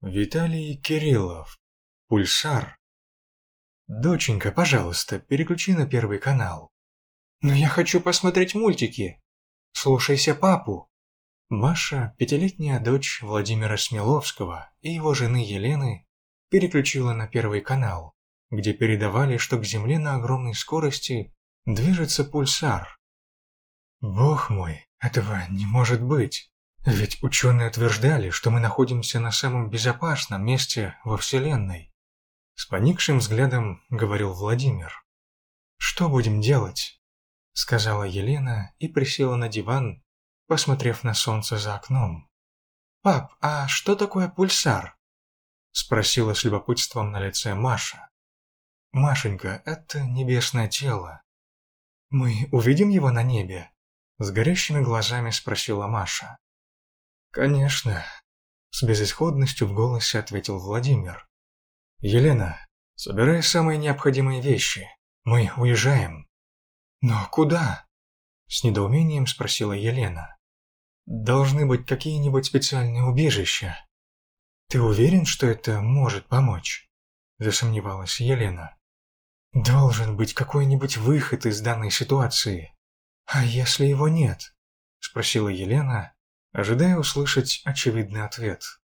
Виталий Кириллов. Пульсар. Доченька, пожалуйста, переключи на Первый канал. Но я хочу посмотреть мультики. Слушайся папу. Маша, пятилетняя дочь Владимира Смеловского и его жены Елены, переключила на Первый канал, где передавали, что к Земле на огромной скорости движется пульсар. Бог мой, этого не может быть. Ведь ученые утверждали, что мы находимся на самом безопасном месте во Вселенной. С поникшим взглядом говорил Владимир. «Что будем делать?» — сказала Елена и присела на диван, посмотрев на солнце за окном. «Пап, а что такое пульсар?» — спросила с любопытством на лице Маша. «Машенька, это небесное тело. Мы увидим его на небе?» — с горящими глазами спросила Маша. «Конечно», — с безысходностью в голосе ответил Владимир. «Елена, собирай самые необходимые вещи. Мы уезжаем». «Но куда?» — с недоумением спросила Елена. «Должны быть какие-нибудь специальные убежища». «Ты уверен, что это может помочь?» — засомневалась Елена. «Должен быть какой-нибудь выход из данной ситуации. А если его нет?» — спросила Елена, ожидая услышать очевидный ответ.